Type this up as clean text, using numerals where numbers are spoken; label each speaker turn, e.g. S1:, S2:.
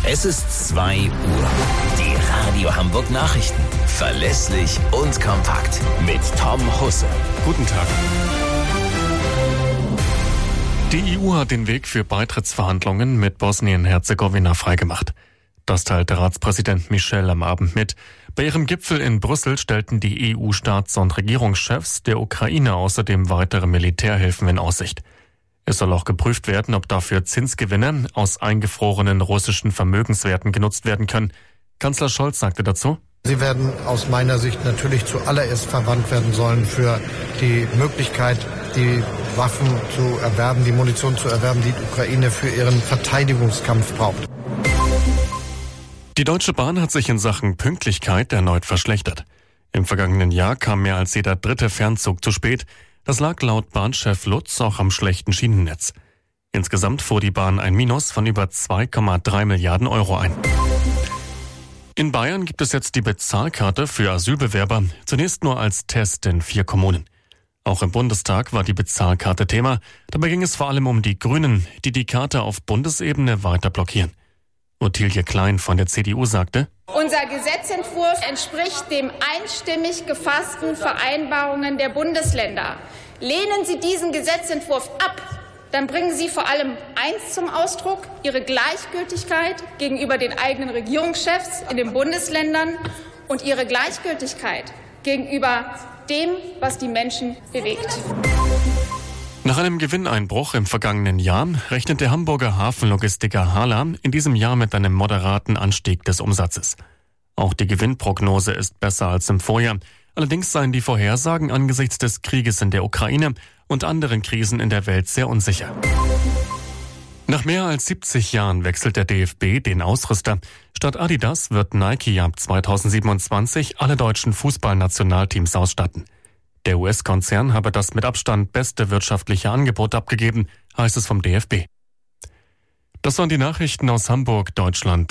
S1: Es ist 2 Uhr. Die Radio Hamburg Nachrichten. Verlässlich und kompakt. Mit Tom Husse.
S2: Guten Tag. Die EU hat den Weg für Beitrittsverhandlungen mit Bosnien-Herzegowina freigemacht. Das teilte Ratspräsident Michel am Abend mit. Bei ihrem Gipfel in Brüssel stellten die EU-Staats- und Regierungschefs der Ukraine außerdem weitere Militärhilfen in Aussicht. Es soll auch geprüft werden, ob dafür Zinsgewinne aus eingefrorenen russischen Vermögenswerten genutzt werden können. Kanzler Scholz sagte dazu:
S3: Sie werden aus meiner Sicht natürlich zuallererst verwandt werden sollen für die Möglichkeit, die Waffen zu erwerben, die Munition zu erwerben, die die Ukraine für ihren Verteidigungskampf braucht.
S2: Die Deutsche Bahn hat sich in Sachen Pünktlichkeit erneut verschlechtert. Im vergangenen Jahr kam mehr als jeder 3. Fernzug zu spät. Das lag laut Bahnchef Lutz auch am schlechten Schienennetz. Insgesamt fuhr die Bahn ein Minus von über 2,3 Milliarden Euro ein. In Bayern gibt es jetzt die Bezahlkarte für Asylbewerber, zunächst nur als Test in 4 Kommunen. Auch im Bundestag war die Bezahlkarte Thema. Dabei ging es vor allem um die Grünen, die die Karte auf Bundesebene weiter blockieren. Ottilie Klein von der CDU sagte:
S4: Unser Gesetzentwurf entspricht den einstimmig gefassten Vereinbarungen der Bundesländer. Lehnen Sie diesen Gesetzentwurf ab, dann bringen Sie vor allem eins zum Ausdruck: Ihre Gleichgültigkeit gegenüber den eigenen Regierungschefs in den Bundesländern und Ihre Gleichgültigkeit gegenüber dem, was die Menschen bewegt.
S2: Nach einem Gewinneinbruch im vergangenen Jahr rechnet der Hamburger Hafenlogistiker HHLA in diesem Jahr mit einem moderaten Anstieg des Umsatzes. Auch die Gewinnprognose ist besser als im Vorjahr. Allerdings seien die Vorhersagen angesichts des Krieges in der Ukraine und anderen Krisen in der Welt sehr unsicher. Nach mehr als 70 Jahren wechselt der DFB den Ausrüster. Statt Adidas wird Nike ab 2027 alle deutschen Fußballnationalteams ausstatten. Der US-Konzern habe das mit Abstand beste wirtschaftliche Angebot abgegeben, heißt es vom DFB. Das waren die Nachrichten aus Hamburg, Deutschland